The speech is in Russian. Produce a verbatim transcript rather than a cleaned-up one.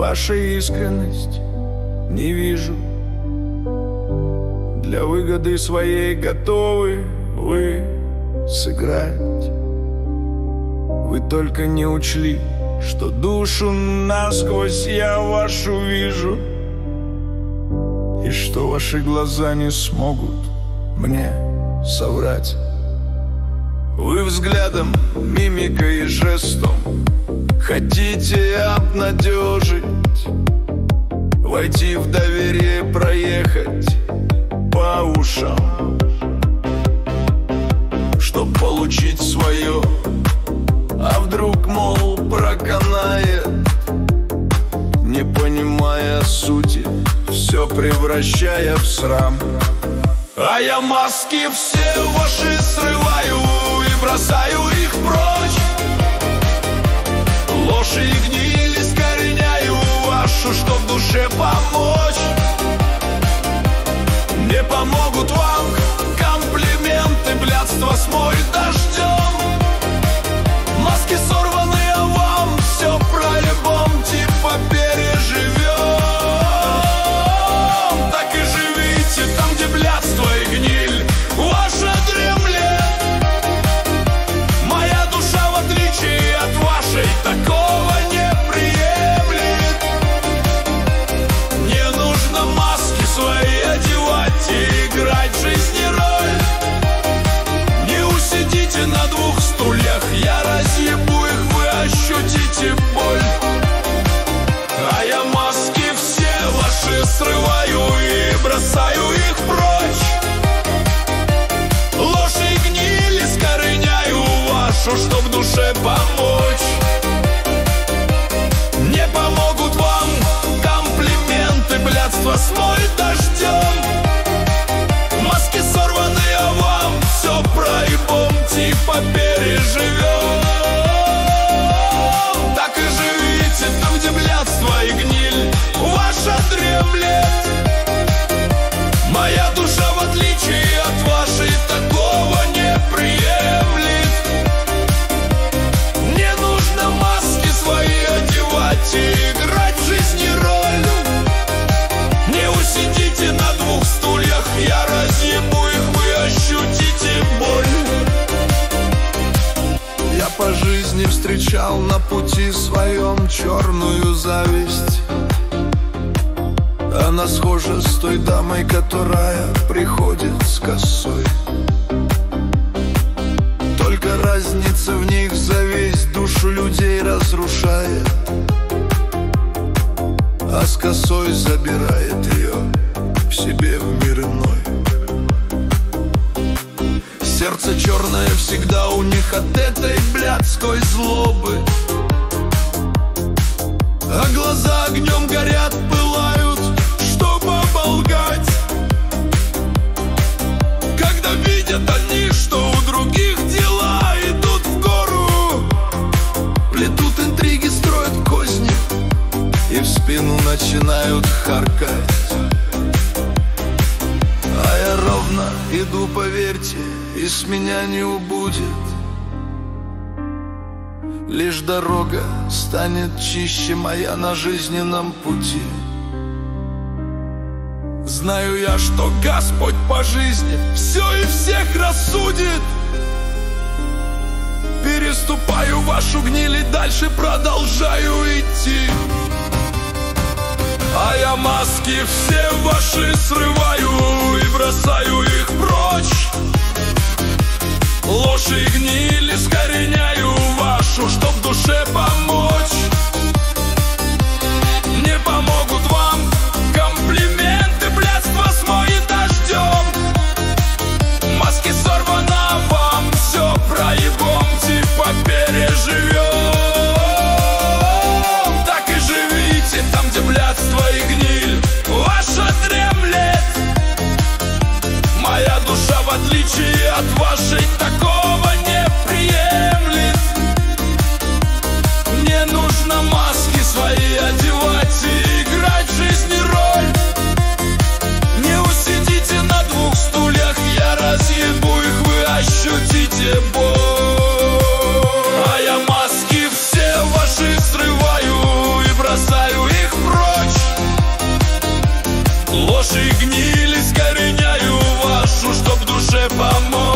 вашей искренность не вижу. Для выгоды своей готовы вы сыграть. Вы только не учли, что душу насквозь я вашу вижу, и что ваши глаза не смогут мне соврать. Вы взглядом, мимикой и жестом хотите обнадежить, войти в доверие, проехать по ушам, чтоб получить свое. А вдруг, мол, проканает, не понимая сути, все превращая в срам. А я маски все ваши срываю и бросаю их прочь. Ложь и гниль искореняю вашу, чтоб душе помочь. Не помогут вам комплименты, блядство смоет дождем. Маски сорваны, а вам все про-любом типа переживем. Так и живите там, где блядство и гниль ваша дремлет. Моя душа, в отличие от вашей, такого не приемлет. Не нужно маски свои одевать и играть в жизни роль. Не усидите на двух стульях, я разъебу их, вы ощутите боль. А я маски все ваши срываю и бросаю их прочь. Ложь и гниль искореняю вашу, чтоб душе помочь. Не помогут вам комплименты, блядство смоет дождем. Маски сорваны, а вам все проебом типа переживем. Так и живите там, где блядство и гниль ваша дремлет. Моя душа, в отличие от вашей, такого не приемлет. Не нужно маски свои одевать и играть в жизни роль. Не усидите на двух стульях, я разъебу их, вы ощутите боль. Я по жизни встречал на пути своем черную зависть. Она схожа с той дамой, которая приходит с косой. Только разница в них зависть душу людей разрушает, а с косой забирает ее к себе в мир иной. Сердце черное всегда у них от этой блядской злобы, а глаза огнем горят, пылают, чтобы оболгать. Когда видят они, что у других дела идут в гору, плетут интриги, строят козни и в спину начинают харкать. А я ровно иду, поверьте, и с меня не убудет. Лишь дорога станет чище моя на жизненном пути. Знаю я, что Господь по жизни все и всех рассудит. Переступаю вашу гниль и дальше продолжаю идти. А я маски все ваши срываю и бросаю их прочь. Ложь и гниль искореняю вашу, чтоб душе помочь. Не помогут вам комплименты, блядство смоет дождем. Маски сорваны, а вам все проебом типа переживем. Так и живите там, где блядство и гниль ваша дремлет. Моя душа, в отличие от вашей, такого не приемлет. Не нужно Ложь и гниль искореняю вашу, чтоб душе помочь.